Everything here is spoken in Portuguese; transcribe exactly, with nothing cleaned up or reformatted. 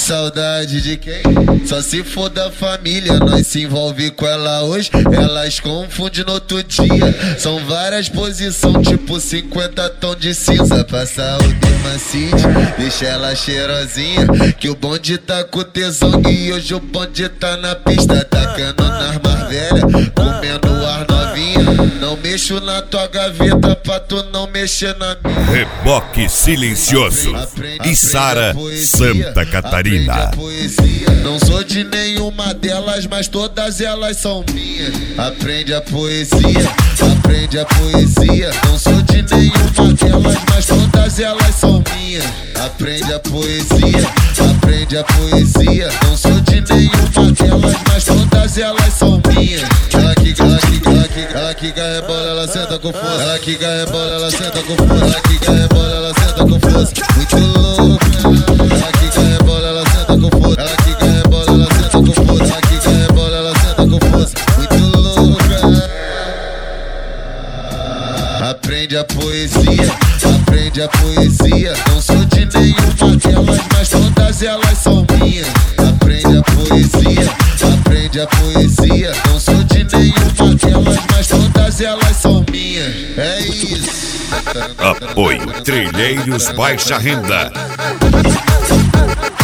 Saudade de quem? Só se for da família. Nós se envolve com ela hoje, elas confundem no outro dia. São várias posições, tipo cinquenta tons de cinza. Passa o dermacite, deixa ela cheirosinha, que o bonde tá com tesão e hoje o bonde tá na pista. Tacando nas mais velhas, comendo as novinha. Não mexo na tua gaveta pra tu não mexer na minha. Reboque Silencioso e Sara Santa Catarina. Não sou de nenhuma delas, mas todas elas são minhas. Aprende a poesia, aprende a poesia. Não sou de nenhuma delas, mas todas elas são minhas. Aprende a poesia, aprende a poesia. Não sou de nenhuma delas, mas todas elas são minhas. Ela que, ela que, ela que, ela que ganha bola, ela senta com força. Ela que ganha bola, ela senta com força. Ela que ganha bola, ela senta com força. Muito louco. Ela que ganha bola, ela senta com força. Ela que ganha bola, ela senta com força. Ela que ganha bola, ela senta com força. Muito louca. Aprende a poesia, aprende a poesia. Não sou de nenhuma delas, mas todas elas são minhas. Aprende a poesia, aprende a poesia. Não sou de nenhuma delas, mas todas elas são minhas. É isso. Apoio Trilheiros Baixa Renda.